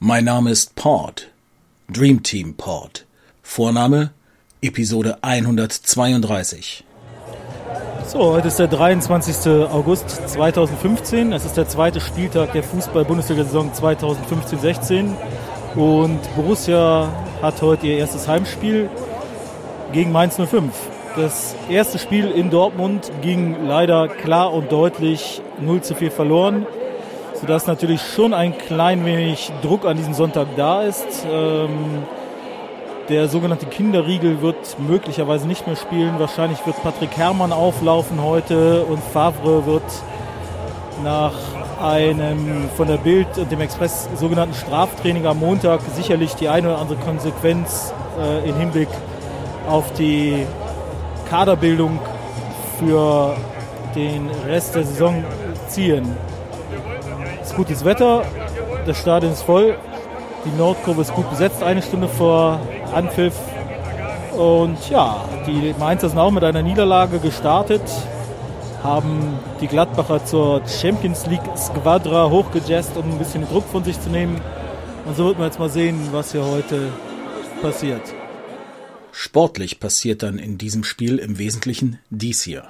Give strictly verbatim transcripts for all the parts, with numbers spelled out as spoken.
Mein Name ist Pod, Dream Team Pod. Vorname Episode hundertzweiunddreißig. So, heute ist der dreiundzwanzigster August zweitausendfünfzehn. Es ist der zweite Spieltag der Fußball-Bundesliga-Saison zweitausendfünfzehn sechzehn. Und Borussia hat heute ihr erstes Heimspiel gegen Mainz null fünf. Das erste Spiel in Dortmund ging leider klar und deutlich null zu vier verloren, sodass natürlich schon ein klein wenig Druck an diesem Sonntag da ist. Ähm, der sogenannte Kinderriegel wird möglicherweise nicht mehr spielen. Wahrscheinlich wird Patrick Herrmann auflaufen heute und Favre wird nach einem von der Bild und dem Express sogenannten Straftraining am Montag sicherlich die eine oder andere Konsequenz äh, im Hinblick auf die Kaderbildung für den Rest der Saison ziehen. Es ist gutes Wetter, das Stadion ist voll, die Nordkurve ist gut besetzt, eine Stunde vor Anpfiff. Und ja, die Mainzer sind auch mit einer Niederlage gestartet, haben die Gladbacher zur Champions League Squadra hochgejazzt, um ein bisschen den Druck von sich zu nehmen. Und so wird man jetzt mal sehen, was hier heute passiert. Sportlich passiert dann in diesem Spiel im Wesentlichen dies hier.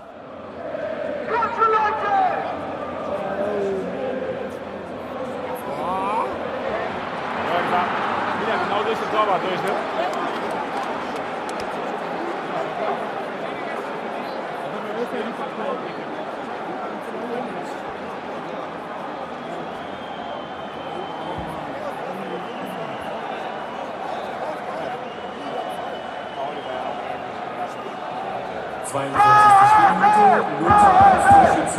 zweiundzwanzigste Spielminute, null zu eins durch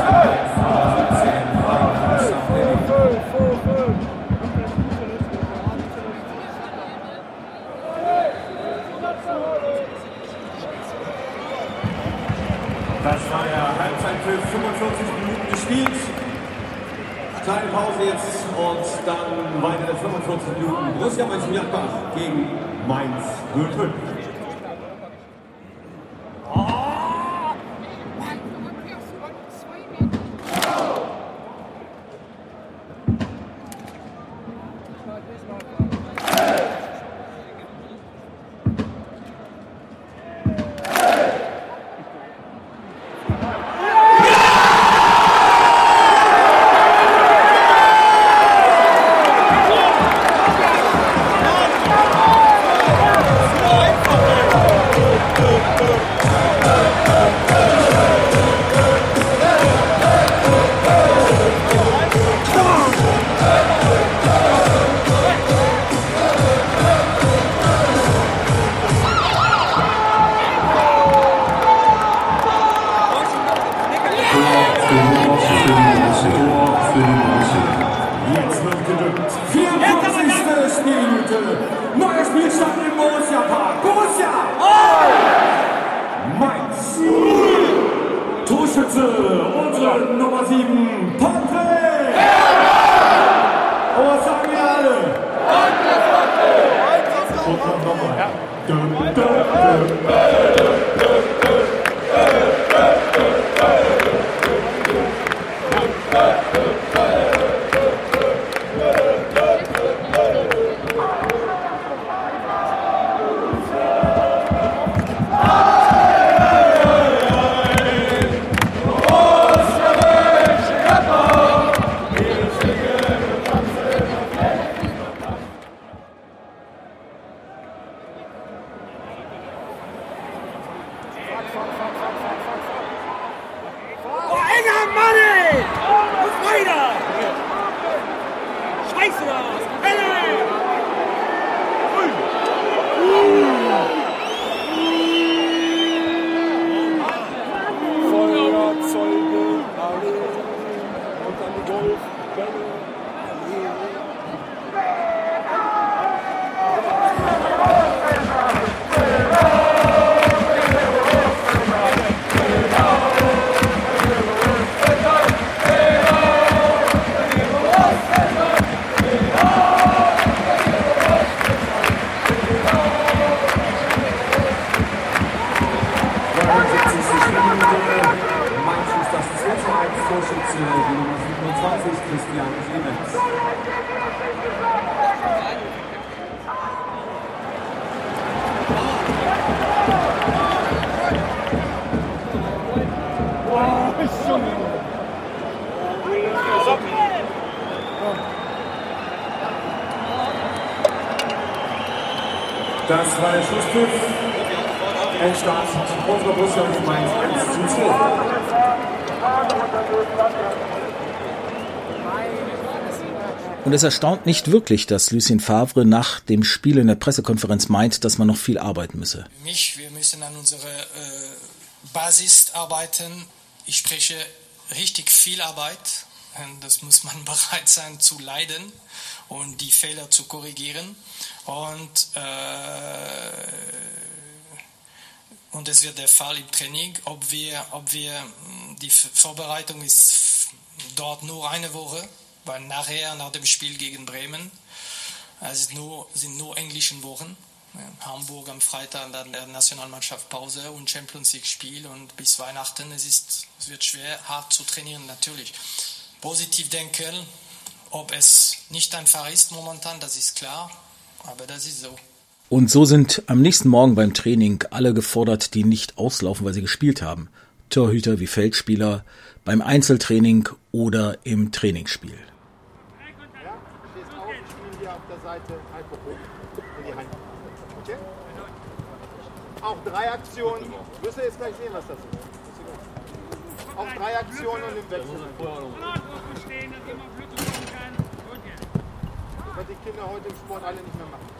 Das war der Halbzeitpfiff, fünfundvierzig Minuten gespielt. Kleine Pause jetzt und dann weitere fünfundvierzig Minuten. Borussia Mönchengladbach gegen Mainz null fünf. Jetzt wird gedrückt. vierundvierzigste Spielminute. Neuer Spielstand im Borussia Park. Borussia! Mainz. Torschütze, unsere Nummer sieben, Patrick! Und was sagen wir alle? Und dann nochmal. Dum, dum, dum. Das war der Schlusspfiff. Endstand unserer Borussia Mainz eins zu zwei. Und es erstaunt nicht wirklich, dass Lucien Favre nach dem Spiel in der Pressekonferenz meint, dass man noch viel arbeiten müsse. Mich, wir müssen an unserer äh, Basis arbeiten. Ich spreche richtig viel Arbeit. Das muss man bereit sein zu leiden und die Fehler zu korrigieren. Und, äh, und es wird der Fall im Training. Ob wir, ob wir, die Vorbereitung ist dort nur eine Woche, weil nachher, nach dem Spiel gegen Bremen, es ist nur, sind nur englische Wochen. Hamburg am Freitag, dann der Nationalmannschaft Pause und Champions League Spiel und bis Weihnachten, es, ist, es wird schwer, hart zu trainieren, natürlich. Positiv denken, ob es nicht einfach ist momentan, das ist klar, aber das ist so. Und so sind am nächsten Morgen beim Training alle gefordert, die nicht auslaufen, weil sie gespielt haben. Torhüter wie Feldspieler, beim Einzeltraining oder im Trainingsspiel. Ja, stehst auf, spielen wir auf der Seite einfach hoch in die Hand. Okay? Auch drei Aktionen. Wirst du jetzt gleich sehen, was das ist. Auch drei Aktionen und im Wechsel. Das wird die Kinder heute im Sport alle nicht mehr machen.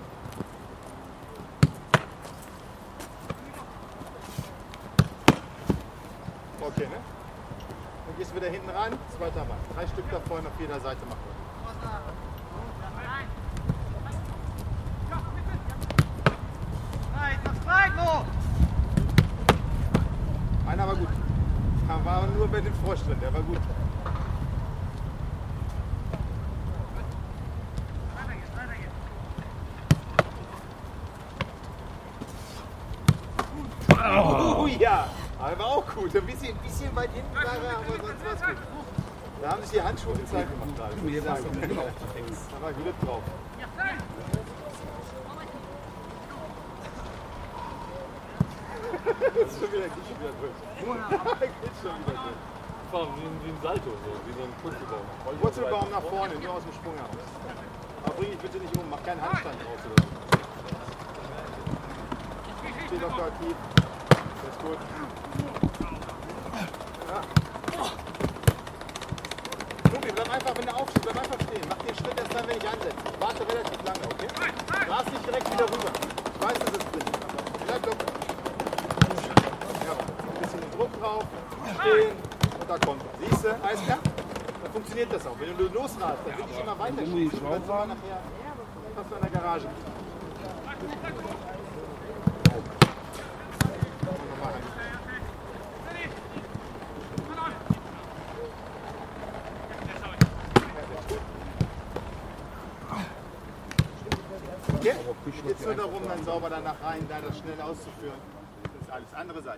Okay, ne? Dann gehst du wieder hinten ran, zweiter Mann. Drei Stück da vorne auf jeder Seite machen wir. Einer war gut. Da war nur bei dem Frosch drin, der war gut. Oh ja, aber war auch gut. Ein bisschen, ein bisschen weit hinten war er, aber sonst war es gut. Da haben sich die Handschuhe gezeigt gemacht gerade. Da war Glück drauf. Das ist schon wieder, geht schon wieder durch. Geht schon wieder durch. Wie ein Salto, so, wie so ein Purzelbaum. Purzelbaum nach vorne, nur aus dem Sprung heraus. Aber bring ich bitte nicht um, mach keinen Handstand draus oder so. Steh locker tief. Das ist gut. Ja. Tobi, bleib einfach, wenn du aufstehst, bleib einfach stehen. Mach den Schritt erst dann, wenn ich ansetze. Warte relativ lange, okay? Ras nicht direkt wieder rüber. Ich weiß, das ist drin. Bleib locker. Ja, ein bisschen den Druck drauf. Stehen. Und da kommt er. Siehst du, alles klar? Dann funktioniert das auch. Wenn du losrast, dann will ich immer weiter schießen. Dann kannst du mal nachher fast in der Garage. Okay? Jetzt nur darum, dann sauber danach rein, da das schnell auszuführen. Das ist alles. Andere Seite.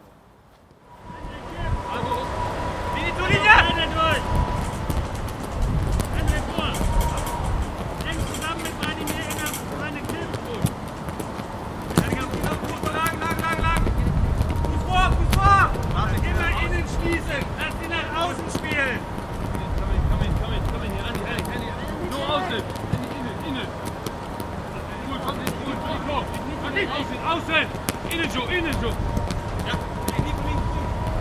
Wie die Linie! Hände durch! Hände vor! Eng zusammen mit meinem Jäger meine Killenfuß. Lang, lang, lang, lang! Fuß vor, Fuß vor! Immer innen schließen! Lass sie nach außen spielen! Komm hin, komm hin, komm hin, komm hin, hier, Andi, Andi, Andi! Nur außen! Andi, innen, innen! Gut, komm, gut, gut, gut! Nicht außen, außen! Innen, Joe, innen, Joe! Ja, links, links, links!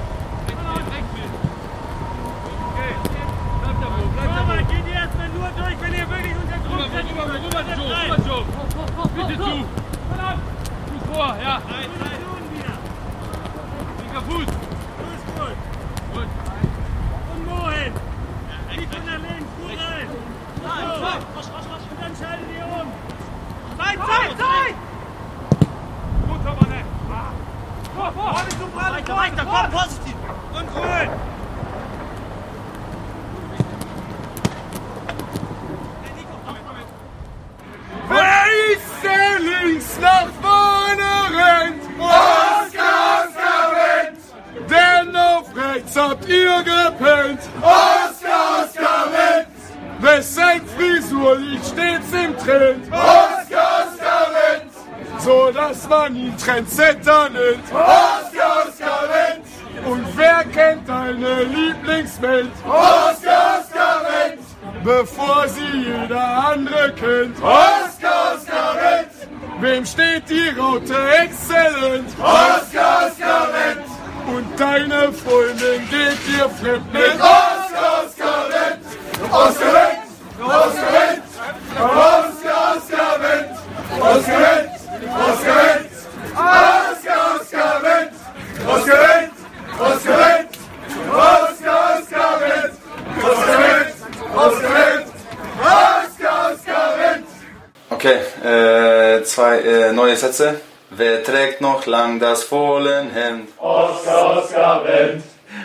Aber geht ihr erstmal nur durch, wenn ihr wirklich unter Druck seid. Rüber, rüber, rüber, Joe, rüber, Joe. Bitte zu. Fuß vor, ja. Nein, nein. Linker Fuß. Fuß gut. Gut. Und wohin? Nicht von nach links, gut rein. So. Und dann schaltet ihr um. Zeit, Zeit, Zeit. Gut, aber nicht. Vor, vor. Weiter, weiter, komm, positiv. Und grün. Der links nach vorne rennt, Oskar, Oskar rennt, denn auf rechts habt ihr gepennt, Oskar, Oskar rennt, wessen Frisur liegt stets im Trend, Oskar, Oskar rennt, so dass man ihn Trendsetter nennt, Oskar, Oskar rennt, und wer kennt deine Lieblingswelt, Oskar, Oskar rennt, bevor sie jeder andere kennt, Oskar, Oskar rennt. wem steht die Raute exzellent? Oskar, Oskar, Wendt! Und deine Freundin geht dir fremd mit Oskar, Oskar, Wendt! Oskar, Wendt! Oskar, Wendt! Oskar, Oskar, Wendt! Oskar, Wendt! Oskar, Wendt! Oskar, Oskar, Wendt! Oskar, Wendt! Oskar, Wendt! Oskar, Oskar, Wendt! Oskar, Wendt! Oskar, Wendt! Oskar, Oskar, Wendt! Okay, äh, zwei äh, neue Sätze. Wer trägt noch lang das Fohlenhemd? Oskar, Oskar, Wendt!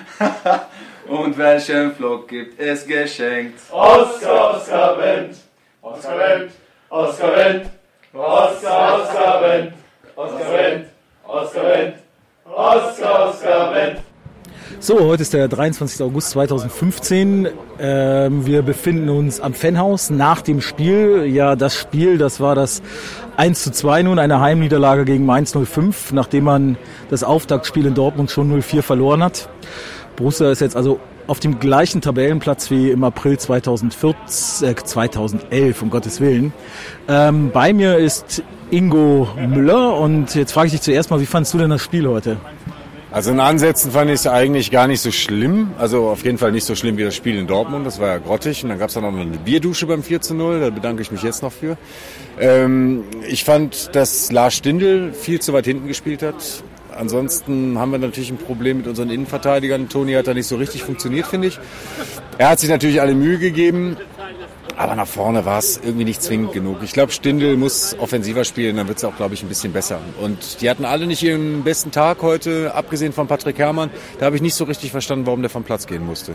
Und welchen Flock gibt es geschenkt? Oskar, Oskar, Wendt! Oskar, Wendt! Oskar, Wendt! Oskar, Oskar, Wendt! Oskar, Wendt! Oskar, Wendt! Oskar, Oskar, Wendt! So, heute ist der dreiundzwanzigster August zweitausendfünfzehn. Ähm, wir befinden uns am Fanhaus nach dem Spiel. Ja, das Spiel, das war das eins zu zwei nun, eine Heimniederlage gegen Mainz null fünf, nachdem man das Auftaktspiel in Dortmund schon null vier verloren hat. Borussia ist jetzt also auf dem gleichen Tabellenplatz wie im April zweitausendvierzehn, äh, zweitausendelf, um Gottes Willen. Ähm, bei mir ist Ingo Müller und jetzt frage ich dich zuerst mal, wie fandst du denn das Spiel heute? Also in Ansätzen fand ich es eigentlich gar nicht so schlimm. Also auf jeden Fall nicht so schlimm wie das Spiel in Dortmund. Das war ja grottig. Und dann gab es dann auch noch eine Bierdusche beim vier zu null. Da bedanke ich mich jetzt noch für. Ähm, ich fand, dass Lars Stindl viel zu weit hinten gespielt hat. Ansonsten haben wir natürlich ein Problem mit unseren Innenverteidigern. Toni hat da nicht so richtig funktioniert, finde ich. Er hat sich natürlich alle Mühe gegeben. Aber nach vorne war es irgendwie nicht zwingend genug. Ich glaube, Stindl muss offensiver spielen, dann wird es auch, glaube ich, ein bisschen besser. Und die hatten alle nicht ihren besten Tag heute, abgesehen von Patrick Herrmann. Da habe ich nicht so richtig verstanden, warum der vom Platz gehen musste.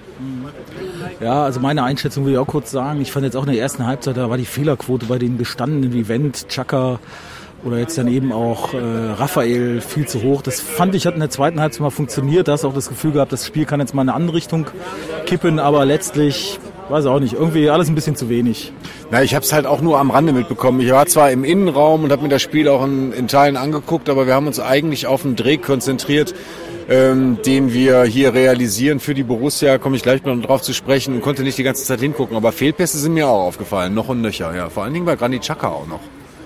Ja, also meine Einschätzung will ich auch kurz sagen. Ich fand jetzt auch in der ersten Halbzeit, da war die Fehlerquote bei den gestandenen wie Wendt, Xhaka oder jetzt dann eben auch äh, Raphael viel zu hoch. Das fand ich, hat in der zweiten Halbzeit mal funktioniert. Da hast du auch das Gefühl gehabt, das Spiel kann jetzt mal in eine andere Richtung kippen, aber letztlich... Weiß auch nicht, irgendwie alles ein bisschen zu wenig. Na, ich habe es halt auch nur am Rande mitbekommen. Ich war zwar im Innenraum und habe mir das Spiel auch in, in Teilen angeguckt, aber wir haben uns eigentlich auf den Dreh konzentriert, ähm, den wir hier realisieren für die Borussia. Komme ich gleich mal drauf zu sprechen und konnte nicht die ganze Zeit hingucken. Aber Fehlpässe sind mir auch aufgefallen, noch und nöcher. Ja. Vor allen Dingen bei Granit Xhaka auch noch.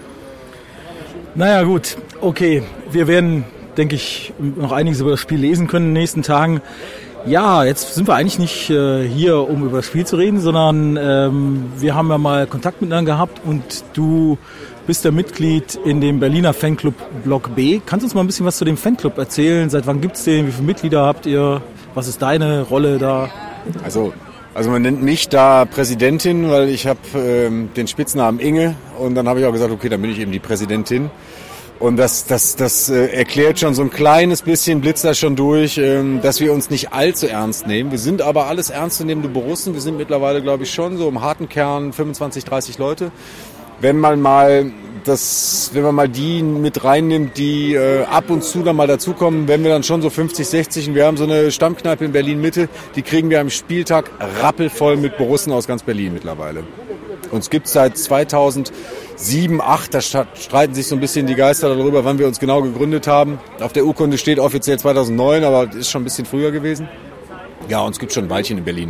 Naja gut, okay. Wir werden, denke ich, noch einiges über das Spiel lesen können in den nächsten Tagen. Ja, jetzt sind wir eigentlich nicht äh, hier, um über das Spiel zu reden, sondern ähm, wir haben ja mal Kontakt miteinander gehabt und du bist ja Mitglied in dem Berliner Fanclub Block B. Kannst du uns mal ein bisschen was zu dem Fanclub erzählen? Seit wann gibt's den? Wie viele Mitglieder habt ihr? Was ist deine Rolle da? Also, also man nennt mich da Präsidentin, weil ich habe ähm, den Spitznamen Inge und dann habe ich auch gesagt, okay, dann bin ich eben die Präsidentin. Und das, das, das äh, erklärt schon so ein kleines bisschen, blitzt das schon durch, ähm, dass wir uns nicht allzu ernst nehmen. Wir sind aber alles ernstzunehmende Borussen. Wir sind mittlerweile, glaube ich, schon so im harten Kern fünfundzwanzig, dreißig Leute. Wenn man mal das, wenn man mal die mit reinnimmt, die äh, ab und zu dann mal dazukommen, wenn wir dann schon so fünfzig, sechzig. Und wir haben so eine Stammkneipe in Berlin-Mitte, die kriegen wir am Spieltag rappelvoll mit Borussen aus ganz Berlin mittlerweile. Uns gibt es seit zweitausendsieben, acht, da streiten sich so ein bisschen die Geister darüber, wann wir uns genau gegründet haben. Auf der Urkunde steht offiziell zweitausendneun, aber ist schon ein bisschen früher gewesen. Ja, uns gibt es schon ein Weilchen in Berlin.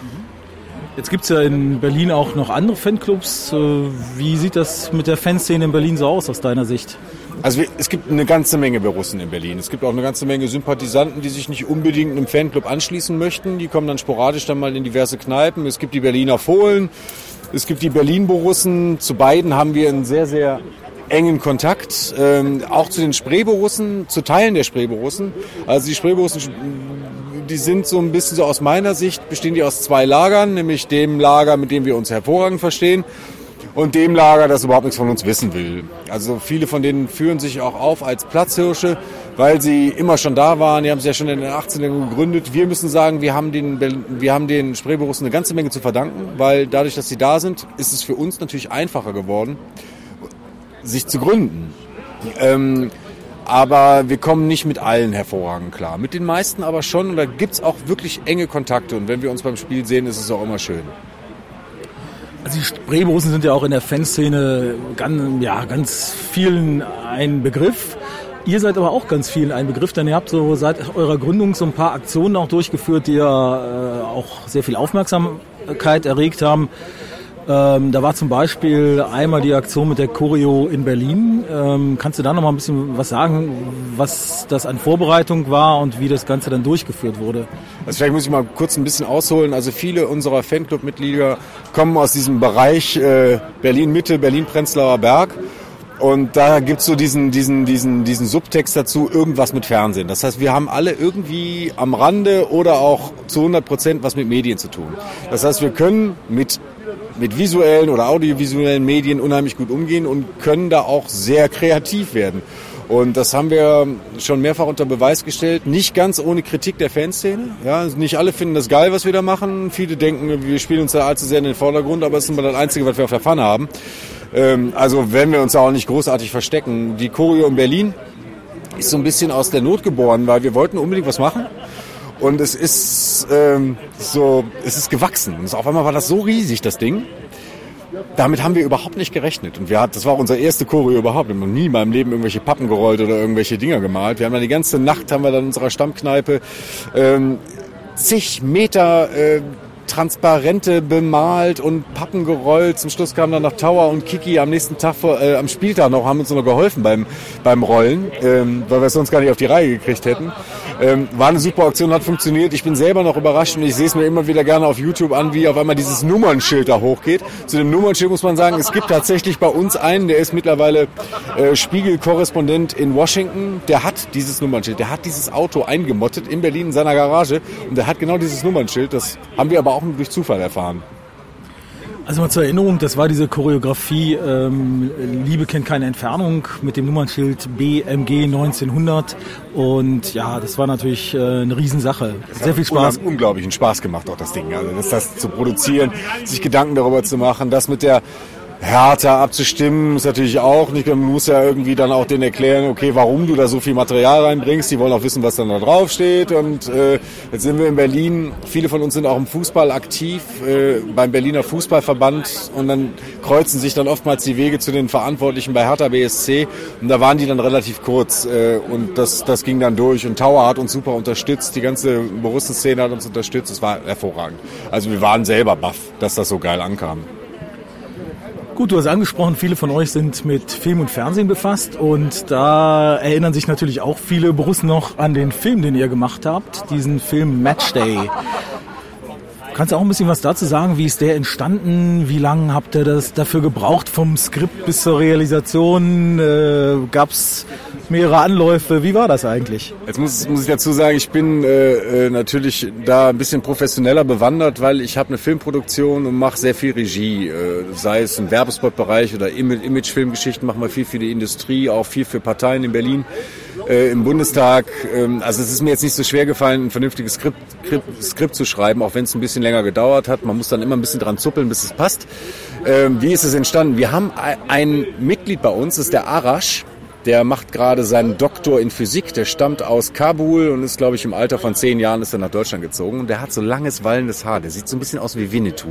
Jetzt gibt es ja in Berlin auch noch andere Fanclubs. Wie sieht das mit der Fanszene in Berlin so aus, aus deiner Sicht? Also es gibt eine ganze Menge Borussen in Berlin. Es gibt auch eine ganze Menge Sympathisanten, die sich nicht unbedingt einem Fanclub anschließen möchten. Die kommen dann sporadisch dann mal in diverse Kneipen. Es gibt die Berliner Fohlen. Es gibt die Berlin-Borussen. Zu beiden haben wir einen sehr, sehr engen Kontakt. Ähm, auch zu den Spree-Borussen, zu Teilen der Spree-Borussen. Also die Spree-Borussen, die sind so ein bisschen so aus meiner Sicht, bestehen die aus zwei Lagern, nämlich dem Lager, mit dem wir uns hervorragend verstehen, und dem Lager, das überhaupt nichts von uns wissen will. Also viele von denen führen sich auch auf als Platzhirsche, weil sie immer schon da waren. Die haben sich ja schon in den achtzehner gegründet. Wir müssen sagen, wir haben den, wir haben den Spree-Borussen eine ganze Menge zu verdanken, weil dadurch, dass sie da sind, ist es für uns natürlich einfacher geworden, sich zu gründen. Ähm, aber wir kommen nicht mit allen hervorragend klar. Mit den meisten aber schon. Und da gibt's auch wirklich enge Kontakte. Und wenn wir uns beim Spiel sehen, ist es auch immer schön. Also die Spree-Borussen sind ja auch in der Fanszene ganz, ja, ganz vielen ein Begriff. Ihr seid aber auch ganz vielen ein Begriff, denn ihr habt so seit eurer Gründung so ein paar Aktionen auch durchgeführt, die ja äh, auch sehr viel Aufmerksamkeit erregt haben. Ähm, da war zum Beispiel einmal die Aktion mit der Choreo in Berlin. Ähm, kannst du da noch mal ein bisschen was sagen, was das an Vorbereitung war und wie das Ganze dann durchgeführt wurde? Also vielleicht muss ich mal kurz ein bisschen ausholen. Also viele unserer Fanclub-Mitglieder kommen aus diesem Bereich äh, Berlin-Mitte, Berlin-Prenzlauer Berg. Und da gibt's so diesen, diesen, diesen, diesen Subtext dazu, irgendwas mit Fernsehen. Das heißt, wir haben alle irgendwie am Rande oder auch zu hundert Prozent was mit Medien zu tun. Das heißt, wir können mit mit visuellen oder audiovisuellen Medien unheimlich gut umgehen und können da auch sehr kreativ werden. Und das haben wir schon mehrfach unter Beweis gestellt. Nicht ganz ohne Kritik der Fanszene. Ja, nicht alle finden das geil, was wir da machen. Viele denken, wir spielen uns da allzu sehr in den Vordergrund, aber es ist immer das Einzige, was wir auf der Pfanne haben. Ähm, also werden wir uns da auch nicht großartig verstecken. Die Choreo in Berlin ist so ein bisschen aus der Not geboren, weil wir wollten unbedingt was machen. Und es ist ähm, so, es ist gewachsen. Und auf einmal war das so riesig, das Ding. Damit haben wir überhaupt nicht gerechnet. Und wir hatten, das war unsere erste Choreo überhaupt. Wir haben noch nie in meinem Leben irgendwelche Pappen gerollt oder irgendwelche Dinger gemalt. Wir haben dann die ganze Nacht, haben wir dann in unserer Stammkneipe ähm, zig Meter äh, Transparente bemalt und Pappen gerollt. Zum Schluss kamen dann noch Tower und Kiki am nächsten Tag, vor, äh, am Spieltag noch, haben uns noch geholfen beim, beim Rollen, ähm, weil wir es sonst gar nicht auf die Reihe gekriegt hätten. Ähm, war eine super Aktion, hat funktioniert. Ich bin selber noch überrascht und ich sehe es mir immer wieder gerne auf YouTube an, wie auf einmal dieses Nummernschild da hochgeht. Zu dem Nummernschild muss man sagen, es gibt tatsächlich bei uns einen, der ist mittlerweile äh, Spiegel-Korrespondent in Washington. Der hat dieses Nummernschild, der hat dieses Auto eingemottet in Berlin in seiner Garage und der hat genau dieses Nummernschild. Das haben wir aber auch nur durch Zufall erfahren. Also mal zur Erinnerung, das war diese Choreografie ähm, Liebe kennt keine Entfernung mit dem Nummernschild B M G neunzehnhundert und ja, das war natürlich äh, eine Riesensache. Sehr viel Spaß. Unglaublichen Spaß gemacht auch das Ding, also das, das zu produzieren, sich Gedanken darüber zu machen, das mit der Hertha abzustimmen, ist natürlich auch nicht, man muss ja irgendwie dann auch denen erklären, okay, warum du da so viel Material reinbringst, die wollen auch wissen, was dann da drauf steht und äh, jetzt sind wir in Berlin, viele von uns sind auch im Fußball aktiv, äh, beim Berliner Fußballverband und dann kreuzen sich dann oftmals die Wege zu den Verantwortlichen bei Hertha B S C und da waren die dann relativ kurz äh, und das, das ging dann durch und Tower hat uns super unterstützt, die ganze Borussen-Szene hat uns unterstützt, es war hervorragend. Also wir waren selber baff, dass das so geil ankam. Gut, du hast angesprochen, viele von euch sind mit Film und Fernsehen befasst und da erinnern sich natürlich auch viele Borussen noch an den Film, den ihr gemacht habt, diesen Film Matchday. Kannst du auch ein bisschen was dazu sagen? Wie ist der entstanden? Wie lange habt ihr das dafür gebraucht, vom Skript bis zur Realisation? Äh, Gab es mehrere Anläufe? Wie war das eigentlich? Jetzt muss, muss ich dazu sagen, ich bin äh, natürlich da ein bisschen professioneller bewandert, weil ich habe eine Filmproduktion und mache sehr viel Regie. Äh, sei es im Werbespotbereich oder Imagefilmgeschichten, machen wir viel für die Industrie, auch viel für Parteien in Berlin. Äh, im Bundestag. Ähm, also es ist mir jetzt nicht so schwer gefallen, ein vernünftiges Skript, Skript, Skript zu schreiben, auch wenn es ein bisschen länger gedauert hat. Man muss dann immer ein bisschen dran zuppeln, bis es passt. Ähm, wie ist es entstanden? Wir haben ein Mitglied bei uns, das ist der Arash. Der macht gerade seinen Doktor in Physik. Der stammt aus Kabul und ist, glaube ich, im Alter von zehn Jahren ist er nach Deutschland gezogen. Und der hat so langes, wallendes Haar. Der sieht so ein bisschen aus wie Winnetou.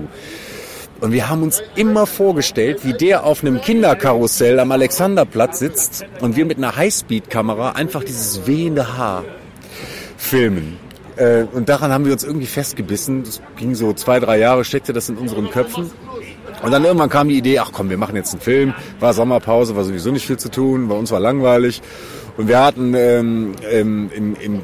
Und wir haben uns immer vorgestellt, wie der auf einem Kinderkarussell am Alexanderplatz sitzt und wir mit einer Highspeed-Kamera einfach dieses wehende Haar filmen. Äh, und daran haben wir uns irgendwie festgebissen. Das ging so zwei, drei Jahre, steckte das in unseren Köpfen. Und dann irgendwann kam die Idee, ach komm, wir machen jetzt einen Film. War Sommerpause, war sowieso nicht viel zu tun, bei uns war langweilig. Und wir hatten ähm, im, im, im,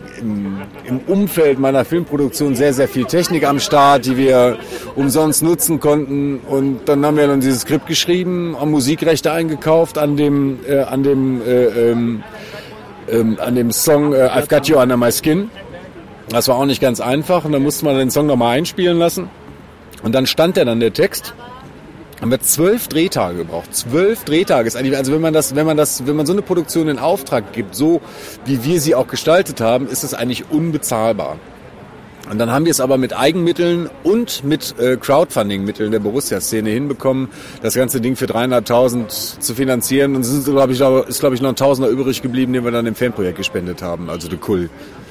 im Umfeld meiner Filmproduktion sehr, sehr viel Technik am Start, die wir umsonst nutzen konnten. Und dann haben wir dann dieses Skript geschrieben, haben Musikrechte eingekauft an dem, äh, an dem, äh, ähm, ähm, an dem Song äh, I've Got You Under My Skin. Das war auch nicht ganz einfach. Und dann musste man den Song nochmal einspielen lassen. Und dann stand der dann, der Text. Haben wir zwölf Drehtage gebraucht. Zwölf Drehtage ist eigentlich, also wenn man das, wenn man das, wenn man so eine Produktion in Auftrag gibt, so wie wir sie auch gestaltet haben, ist es eigentlich unbezahlbar. Und dann haben wir es aber mit Eigenmitteln und mit äh, Crowdfunding-Mitteln der Borussia-Szene hinbekommen, das ganze Ding für dreieinhalbtausend zu finanzieren. Und es ist, glaube ich, ist, glaube ich, noch ein Tausender übrig geblieben, den wir dann dem Fanprojekt gespendet haben, also de Kull.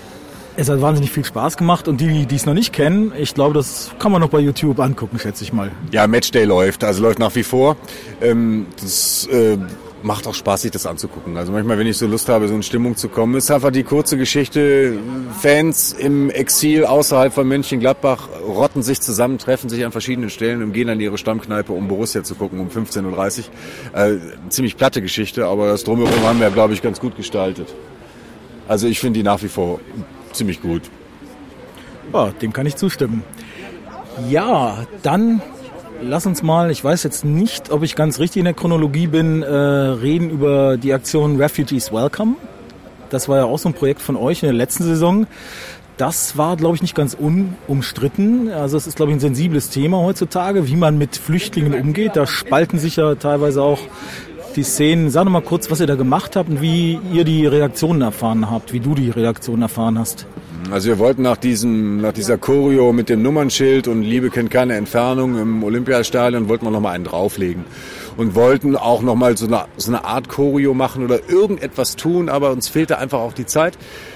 Es hat wahnsinnig viel Spaß gemacht und die, die es noch nicht kennen, ich glaube, das kann man noch bei YouTube angucken, schätze ich mal. Ja, Matchday läuft, also läuft nach wie vor. Ähm, das äh, macht auch Spaß, sich das anzugucken. Also manchmal, wenn ich so Lust habe, so in Stimmung zu kommen, ist einfach die kurze Geschichte. Fans im Exil außerhalb von Mönchengladbach rotten sich zusammen, treffen sich an verschiedenen Stellen und gehen an ihre Stammkneipe, um Borussia zu gucken, um fünfzehn Uhr dreißig. Äh, ziemlich platte Geschichte, aber das Drumherum haben wir, glaube ich, ganz gut gestaltet. Also ich finde die nach wie vor ziemlich gut. Ja, dem kann ich zustimmen. Ja, dann lass uns mal, ich weiß jetzt nicht, ob ich ganz richtig in der Chronologie bin, äh, reden über die Aktion Refugees Welcome. Das war ja auch so ein Projekt von euch in der letzten Saison. Das war, glaube ich, nicht ganz unumstritten. Also es ist, glaube ich, ein sensibles Thema heutzutage, wie man mit Flüchtlingen umgeht. Da spalten sich ja teilweise auch die Szenen. Sag doch mal kurz, was ihr da gemacht habt und wie ihr die Reaktionen erfahren habt, wie du die Reaktionen erfahren hast. Also wir wollten nach diesem, nach dieser Choreo mit dem Nummernschild und Liebe kennt keine Entfernung im Olympiastadion, wollten wir noch mal einen drauflegen und wollten auch noch mal so eine, so eine Art Choreo machen oder irgendetwas tun, aber uns fehlte einfach auch die Zeit.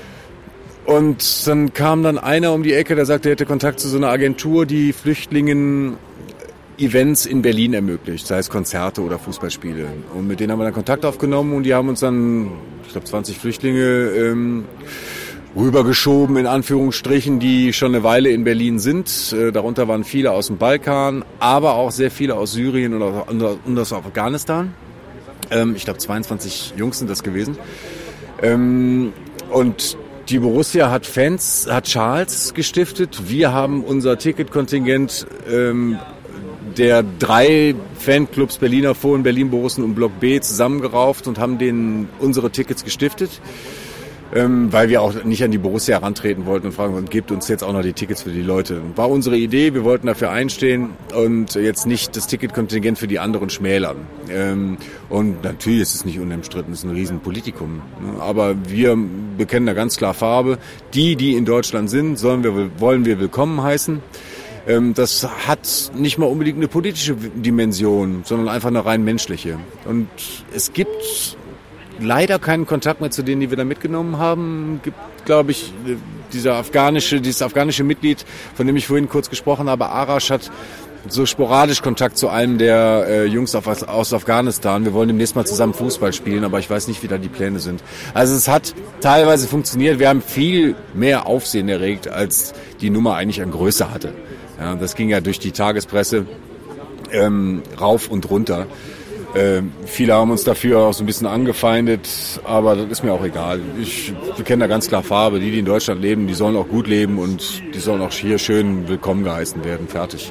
Und dann kam dann einer um die Ecke, der sagte, er hätte Kontakt zu so einer Agentur, die Flüchtlingen Events in Berlin ermöglicht, sei es Konzerte oder Fußballspiele. Und mit denen haben wir dann Kontakt aufgenommen und die haben uns dann, ich glaube, zwanzig Flüchtlinge ähm, rübergeschoben, in Anführungsstrichen, die schon eine Weile in Berlin sind. Äh, darunter waren viele aus dem Balkan, aber auch sehr viele aus Syrien und aus, und aus Afghanistan. Ähm, ich glaube, zweiundzwanzig Jungs sind das gewesen. Ähm, und die Borussia hat Fans, hat Schals gestiftet. Wir haben unser Ticketkontingent ähm, der drei Fanclubs Berliner Fohlen, Berlin Borussen und Block B zusammengerauft und haben denen unsere Tickets gestiftet. Ähm, weil wir auch nicht an die Borussia herantreten wollten und fragen wollten, gebt uns jetzt auch noch die Tickets für die Leute. War unsere Idee, wir wollten dafür einstehen und jetzt nicht das Ticketkontingent für die anderen schmälern. Ähm, und natürlich ist es nicht unumstritten, es ist ein Riesenpolitikum. Aber wir bekennen da ganz klar Farbe. Die, die in Deutschland sind, sollen wir, wollen wir willkommen heißen. Ähm, das hat nicht mal unbedingt eine politische Dimension, sondern einfach eine rein menschliche. Und es gibt leider keinen Kontakt mehr zu denen, die wir da mitgenommen haben. Gibt, glaube ich, dieser afghanische, dieses afghanische Mitglied, von dem ich vorhin kurz gesprochen habe, Arash, hat so sporadisch Kontakt zu einem der äh, Jungs auf, aus Afghanistan. Wir wollen demnächst mal zusammen Fußball spielen, aber ich weiß nicht, wie da die Pläne sind. Also es hat teilweise funktioniert. Wir haben viel mehr Aufsehen erregt, als die Nummer eigentlich an Größe hatte. Ja, das ging ja durch die Tagespresse ähm, rauf und runter. Äh, viele haben uns dafür auch so ein bisschen angefeindet, aber das ist mir auch egal. Ich bekenne da ganz klar Farbe. Die, die in Deutschland leben, die sollen auch gut leben und die sollen auch hier schön willkommen geheißen werden. Fertig.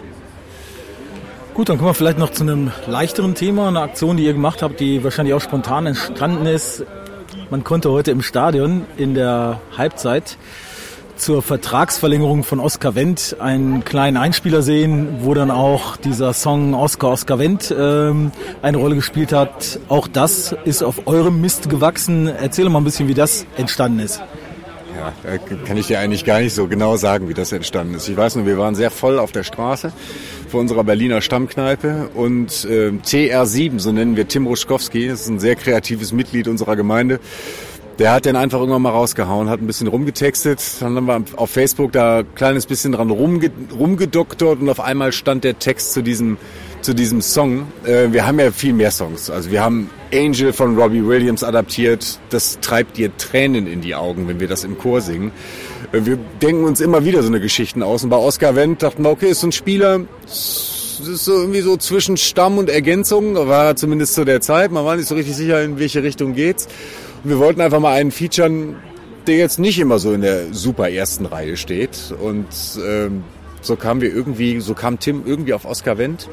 Gut, dann kommen wir vielleicht noch zu einem leichteren Thema, eine Aktion, die ihr gemacht habt, die wahrscheinlich auch spontan entstanden ist. Man konnte heute im Stadion in der Halbzeit zur Vertragsverlängerung von Oskar Wendt einen kleinen Einspieler sehen, wo dann auch dieser Song Oskar, Oskar Wendt ähm, eine Rolle gespielt hat. Auch das ist auf eurem Mist gewachsen. Erzähl mal ein bisschen, wie das entstanden ist. Ja, da kann ich dir eigentlich gar nicht so genau sagen, wie das entstanden ist. Ich weiß nur, wir waren sehr voll auf der Straße vor unserer Berliner Stammkneipe und äh, T R sieben, so nennen wir Tim Ruschkowski, das ist ein sehr kreatives Mitglied unserer Gemeinde. Der hat den einfach irgendwann mal rausgehauen, hat ein bisschen rumgetextet, dann haben wir auf Facebook da ein kleines bisschen dran rumge- rumgedoktert und auf einmal stand der Text zu diesem, zu diesem Song. Äh, wir haben ja viel mehr Songs, also wir haben Angel von Robbie Williams adaptiert, das treibt dir Tränen in die Augen, wenn wir das im Chor singen. Äh, wir denken uns immer wieder so eine Geschichten aus und bei Oskar Wendt dachten wir, okay, ist so ein Spieler, das ist so irgendwie so zwischen Stamm und Ergänzung, war zumindest zu der Zeit, man war nicht so richtig sicher, in welche Richtung geht's. Wir wollten einfach mal einen featuren, der jetzt nicht immer so in der super ersten Reihe steht. Und ähm, so kamen wir irgendwie, so kam Tim irgendwie auf Oskar Wendt.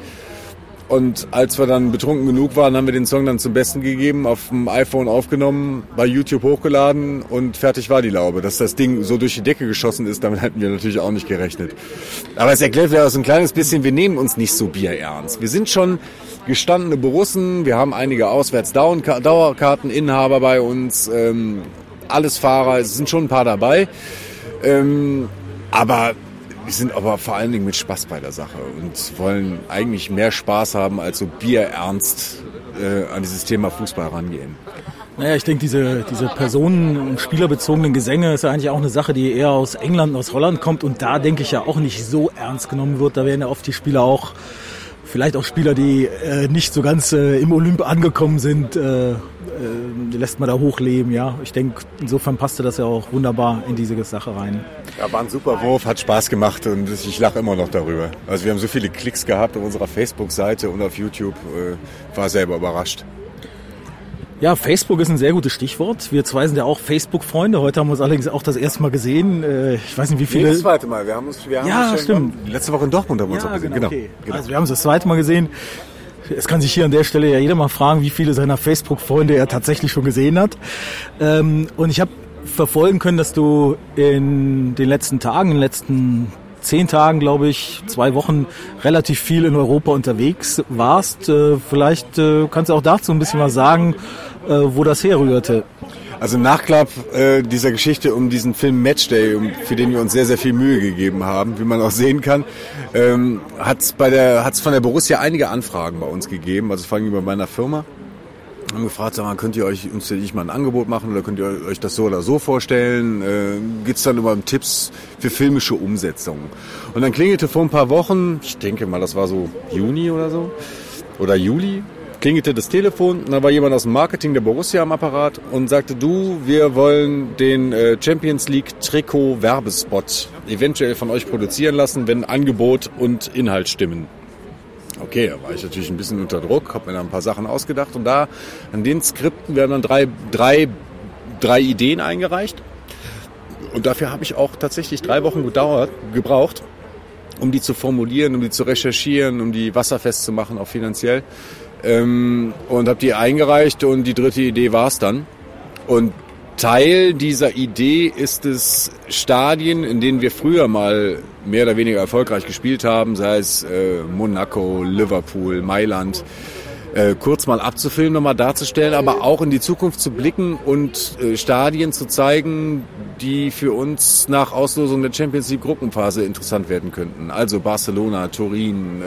Und als wir dann betrunken genug waren, haben wir den Song dann zum Besten gegeben, auf dem iPhone aufgenommen, bei YouTube hochgeladen und fertig war die Laube. Dass das Ding so durch die Decke geschossen ist, damit hätten wir natürlich auch nicht gerechnet. Aber es erklärt ja so ein kleines bisschen, wir nehmen uns nicht so bierernst. Wir sind schon gestandene Borussen, wir haben einige Auswärts-Dauerkarteninhaber bei uns, ähm, alles Fahrer, es sind schon ein paar dabei. Ähm, aber wir sind aber vor allen Dingen mit Spaß bei der Sache und wollen eigentlich mehr Spaß haben, als so bierernst äh, an dieses Thema Fußball rangehen. Naja, ich denke, diese, diese personen- und spielerbezogenen Gesänge ist ja eigentlich auch eine Sache, die eher aus England und aus Holland kommt und da denke ich ja auch nicht so ernst genommen wird. Da werden ja oft die Spieler auch vielleicht auch Spieler, die äh, nicht so ganz äh, im Olymp angekommen sind, äh, äh, lässt man da hochleben. Ja, ich denke, insofern passte das ja auch wunderbar in diese Sache rein. Ja, war ein super Wurf, hat Spaß gemacht und ich lache immer noch darüber. Also wir haben so viele Klicks gehabt auf unserer Facebook-Seite und auf YouTube, äh, war selber überrascht. Ja, Facebook ist ein sehr gutes Stichwort. Wir zwei sind ja auch Facebook-Freunde. Heute haben wir uns allerdings auch das erste Mal gesehen. Ich weiß nicht, wie viele... Nee, das zweite Mal. Wir haben uns, wir haben ja, uns stimmt. Letzte Woche in Dortmund haben wir uns ja, auch gesehen. Genau, genau. okay. genau. Also wir haben uns das zweite Mal gesehen. Es kann sich hier an der Stelle ja jeder mal fragen, wie viele seiner Facebook-Freunde er tatsächlich schon gesehen hat. Und ich habe verfolgen können, dass du in den letzten Tagen, in den letzten zehn Tagen, glaube ich, zwei Wochen relativ viel in Europa unterwegs warst. Vielleicht kannst du auch dazu ein bisschen was sagen, wo das herrührte. Also im Nachklapp äh, dieser Geschichte um diesen Film Matchday, um, für den wir uns sehr, sehr viel Mühe gegeben haben, wie man auch sehen kann, ähm, hat es bei der, hat's von der Borussia einige Anfragen bei uns gegeben, also vor allem bei meiner Firma. Haben gefragt, sag mal, könnt ihr euch uns nicht mal ein Angebot machen oder könnt ihr euch das so oder so vorstellen? Äh, geht's dann immer um Tipps für filmische Umsetzungen? Und dann klingelte vor ein paar Wochen, ich denke mal, das war so Juni oder so, oder Juli, klingelte das Telefon und da war jemand aus dem Marketing der Borussia am Apparat und sagte, du, wir wollen den äh, Champions League Trikot Werbespot eventuell von euch produzieren lassen, wenn Angebot und Inhalt stimmen. Okay, da war ich natürlich ein bisschen unter Druck, habe mir da ein paar Sachen ausgedacht und da an den Skripten werden dann drei, drei, drei Ideen eingereicht und dafür habe ich auch tatsächlich drei Wochen gedauert, gebraucht, um die zu formulieren, um die zu recherchieren, um die wasserfest zu machen, auch finanziell. Ähm, und habe die eingereicht und die dritte Idee war es dann. Und Teil dieser Idee ist es, Stadien, in denen wir früher mal mehr oder weniger erfolgreich gespielt haben, sei es äh, Monaco, Liverpool, Mailand, äh, kurz mal abzufilmen, nochmal darzustellen, aber auch in die Zukunft zu blicken und äh, Stadien zu zeigen, die für uns nach Auslosung der Champions League Gruppenphase interessant werden könnten. Also Barcelona, Turin,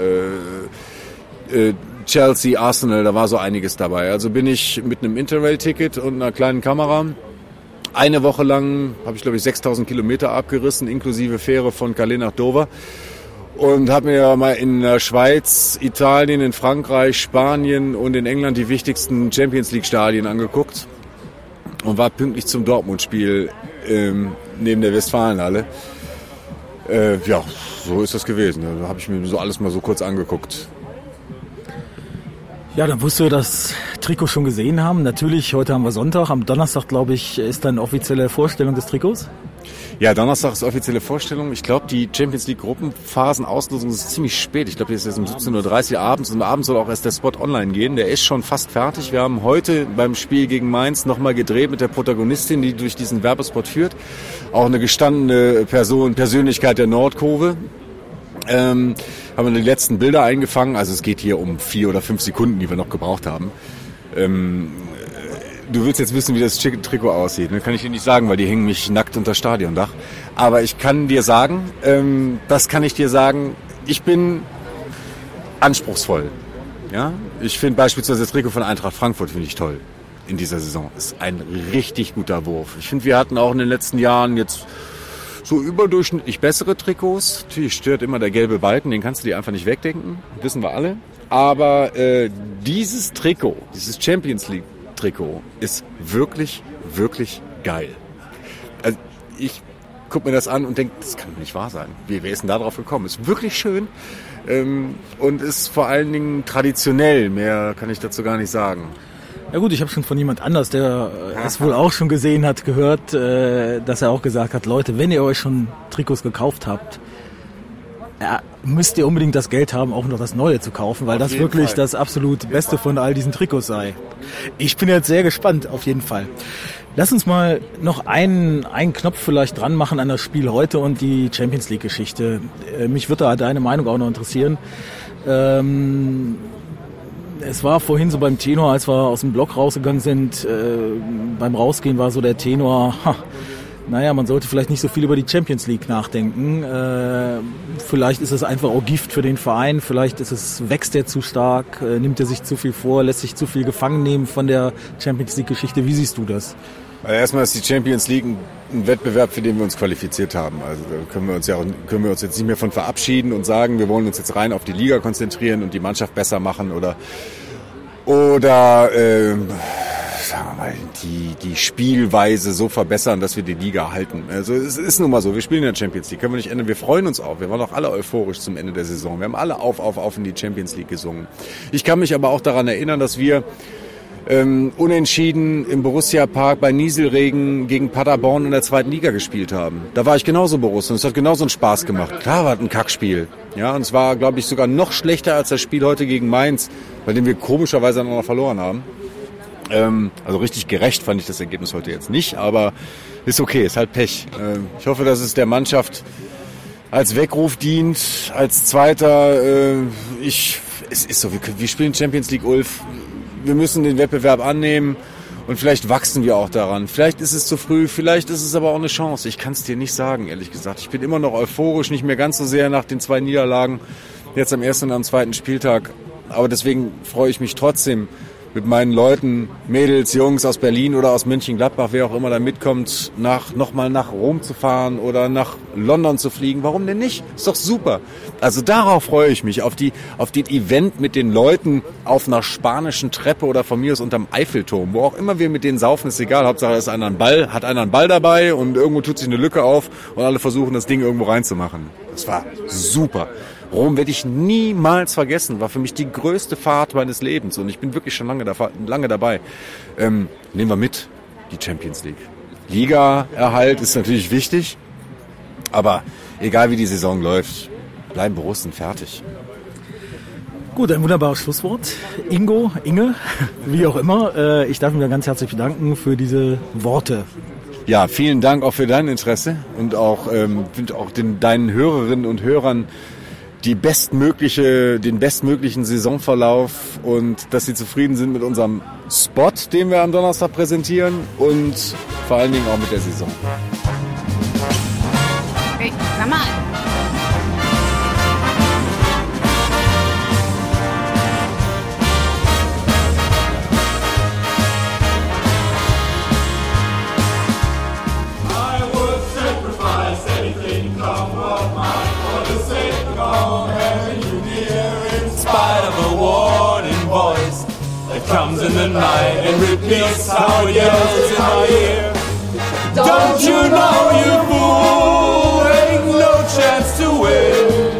äh, äh, Chelsea, Arsenal, da war so einiges dabei. Also bin ich mit einem Interrail-Ticket und einer kleinen Kamera eine Woche lang, habe ich glaube ich sechstausend Kilometer abgerissen, inklusive Fähre von Calais nach Dover und habe mir mal in der Schweiz, Italien, in Frankreich, Spanien und in England die wichtigsten Champions League Stadien angeguckt und war pünktlich zum Dortmund-Spiel ähm, neben der Westfalenhalle. Äh, ja, so ist das gewesen. Da habe ich mir so alles mal so kurz angeguckt. Ja, dann wirst du das Trikot schon gesehen haben. Natürlich, heute haben wir Sonntag. Am Donnerstag, glaube ich, ist dann offizielle Vorstellung des Trikots. Ja, Donnerstag ist offizielle Vorstellung. Ich glaube, die Champions League Gruppenphasenauslosung ist ziemlich spät. Ich glaube, die ist jetzt um siebzehn Uhr dreißig abends und abends soll auch erst der Spot online gehen. Der ist schon fast fertig. Wir haben heute beim Spiel gegen Mainz nochmal gedreht mit der Protagonistin, die durch diesen Werbespot führt. Auch eine gestandene Person, Persönlichkeit der Nordkurve. Ähm, haben wir die letzten Bilder eingefangen. Also es geht hier um vier oder fünf Sekunden, die wir noch gebraucht haben. Ähm, du willst jetzt wissen, wie das Trikot aussieht. Das kann ich dir nicht sagen, weil die hängen mich nackt unter Stadiondach. Aber ich kann dir sagen, ähm, das kann ich dir sagen, ich bin anspruchsvoll. Ja? Ich finde beispielsweise das Trikot von Eintracht Frankfurt finde ich toll in dieser Saison. Ist ein richtig guter Wurf. Ich finde, wir hatten auch in den letzten Jahren jetzt so überdurchschnittlich bessere Trikots. Natürlich stört immer der gelbe Balken, den kannst du dir einfach nicht wegdenken, wissen wir alle. Aber äh, dieses Trikot, dieses Champions League Trikot ist wirklich, wirklich geil. Also ich gucke mir das an und denke, das kann doch nicht wahr sein. Wie, wer ist denn da drauf gekommen? Ist wirklich schön ähm, und ist vor allen Dingen traditionell. Mehr kann ich dazu gar nicht sagen. Ja gut, ich habe schon von jemand anders, der es wohl auch schon gesehen hat, gehört, äh, dass er auch gesagt hat, Leute, wenn ihr euch schon Trikots gekauft habt, ja, müsst ihr unbedingt das Geld haben, auch noch das Neue zu kaufen, weil auf das wirklich Fall. Das absolut Beste von all diesen Trikots sei. Ich bin jetzt sehr gespannt, auf jeden Fall. Lass uns mal noch einen, einen Knopf vielleicht dran machen an das Spiel heute und die Champions League Geschichte. Äh, mich würde da deine Meinung auch noch interessieren. Ähm, Es war vorhin so beim Tenor, als wir aus dem Block rausgegangen sind, äh, beim Rausgehen war so der Tenor, ha, naja, man sollte vielleicht nicht so viel über die Champions League nachdenken. Äh, vielleicht ist es einfach auch Gift für den Verein, vielleicht ist es, wächst er zu stark, äh, nimmt er sich zu viel vor, lässt sich zu viel gefangen nehmen von der Champions League-Geschichte. Wie siehst du das? Also erstmal ist die Champions League ein, ein Wettbewerb, für den wir uns qualifiziert haben. Also da können wir uns ja auch, können wir uns jetzt nicht mehr von verabschieden und sagen, wir wollen uns jetzt rein auf die Liga konzentrieren und die Mannschaft besser machen oder oder äh, sagen wir mal, die, die Spielweise so verbessern, dass wir die Liga halten. Also es ist nun mal so, wir spielen in der Champions League, können wir nicht ändern. Wir freuen uns auch, wir waren auch alle euphorisch zum Ende der Saison. Wir haben alle auf, auf, auf in die Champions League gesungen. Ich kann mich aber auch daran erinnern, dass wir ähm, unentschieden im Borussia Park bei Nieselregen gegen Paderborn in der zweiten Liga gespielt haben. Da war ich genauso Borussia und es hat genauso einen Spaß gemacht. Klar war es ein Kackspiel. Ja, und es war, glaube ich, sogar noch schlechter als das Spiel heute gegen Mainz, bei dem wir komischerweise einander verloren haben. Ähm, also richtig gerecht fand ich das Ergebnis heute jetzt nicht, aber ist okay, ist halt Pech. Ähm, ich hoffe, dass es der Mannschaft als Weckruf dient, als Zweiter. Äh, ich, es ist so, wir, wir spielen Champions League, Ulf. Wir müssen den Wettbewerb annehmen und vielleicht wachsen wir auch daran. Vielleicht ist es zu früh, vielleicht ist es aber auch eine Chance. Ich kann es dir nicht sagen, ehrlich gesagt. Ich bin immer noch euphorisch, nicht mehr ganz so sehr nach den zwei Niederlagen, jetzt am ersten und am zweiten Spieltag. Aber deswegen freue ich mich trotzdem, mit meinen Leuten, Mädels, Jungs aus Berlin oder aus Mönchengladbach, wer auch immer da mitkommt, nach, nochmal nach Rom zu fahren oder nach London zu fliegen. Warum denn nicht? Ist doch super. Also darauf freue ich mich, auf die, auf den Event mit den Leuten auf einer spanischen Treppe oder von mir aus unterm Eiffelturm. Wo auch immer wir mit denen saufen, ist egal. Hauptsache ist einer einen Ball, hat einer einen Ball dabei und irgendwo tut sich eine Lücke auf und alle versuchen, das Ding irgendwo reinzumachen. Das war super. Rom werde ich niemals vergessen, war für mich die größte Fahrt meines Lebens und ich bin wirklich schon lange, da, lange dabei. Ähm, nehmen wir mit, die Champions League. Liga-Erhalt ist natürlich wichtig, aber egal wie die Saison läuft, bleiben Borussen fertig. Gut, ein wunderbares Schlusswort. Ingo, Inge, wie auch immer, äh, ich darf mich ganz herzlich bedanken für diese Worte. Ja, vielen Dank auch für dein Interesse und auch, ähm, auch den, deinen Hörerinnen und Hörern die bestmögliche, den bestmöglichen Saisonverlauf und dass sie zufrieden sind mit unserem Spot, den wir am Donnerstag präsentieren und vor allen Dingen auch mit der Saison. Hey, sag mal. Comes in the night and repeats how it yells in my ear. Don't you know, you fool, ain't no chance to win.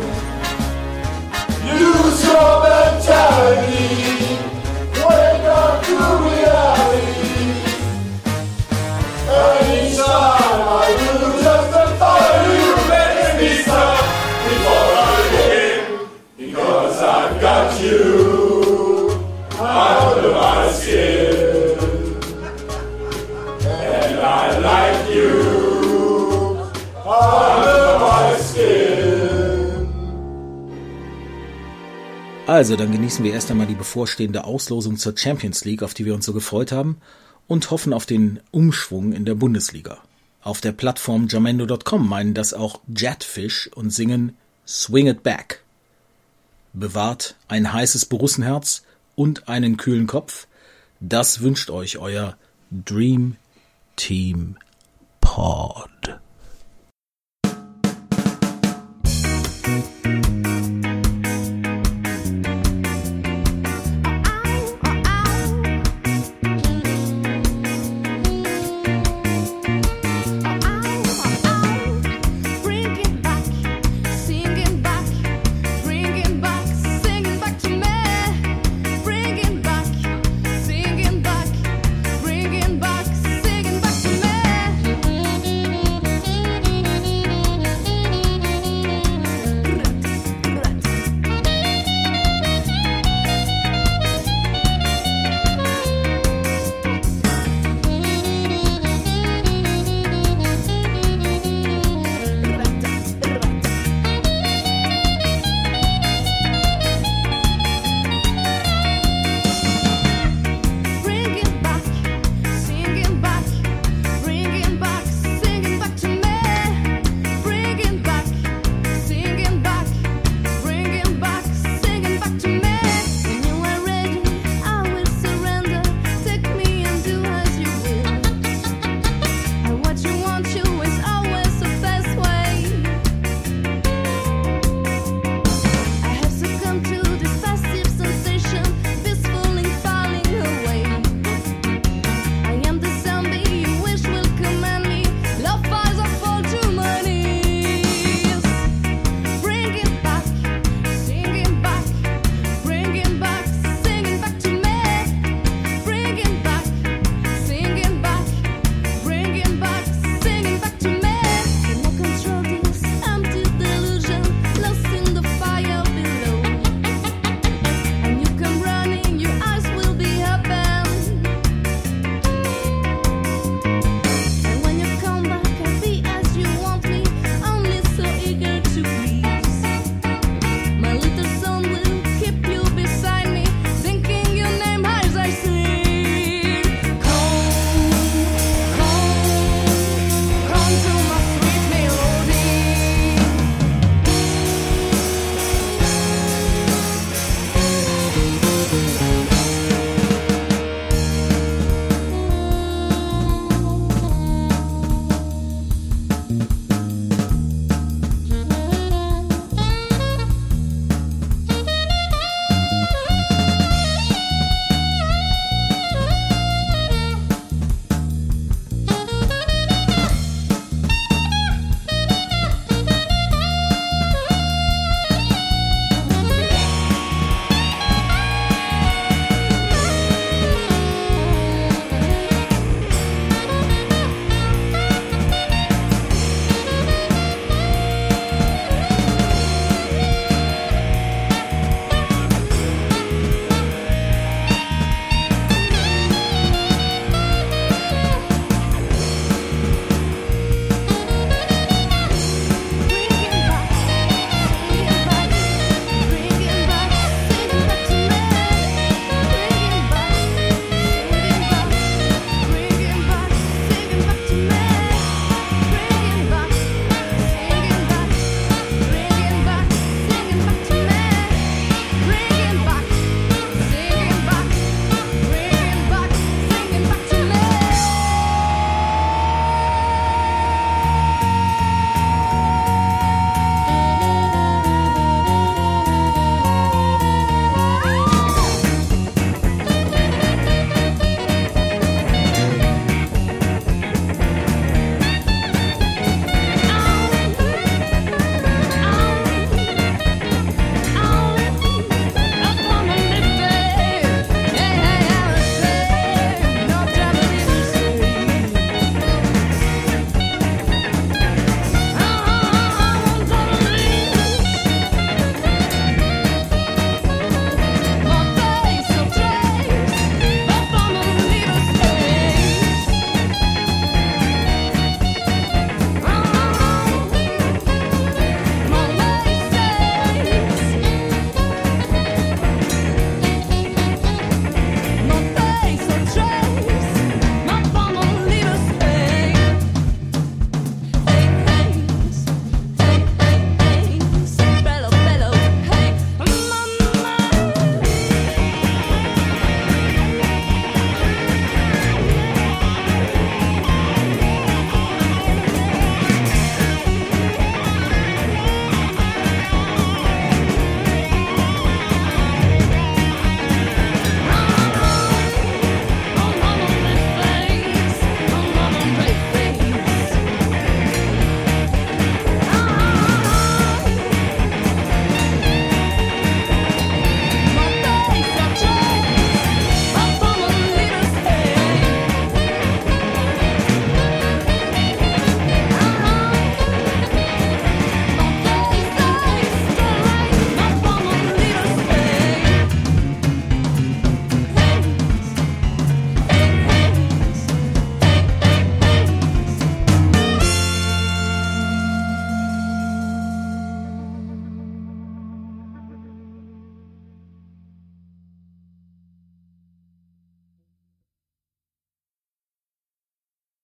Use your mentality, wake up to reality. Anytime I do justify you, makes me stop before I begin, because I've got you under my skin, and I like you under my skin. Also, dann genießen wir erst einmal die bevorstehende Auslosung zur Champions League, auf die wir uns so gefreut haben, und hoffen auf den Umschwung in der Bundesliga. Auf der Plattform Jamendo Punkt com meinen das auch Jetfish und singen Swing It Back. Bewahrt ein heißes Borussenherz und einen kühlen Kopf. Das wünscht euch euer Dream Team Pod.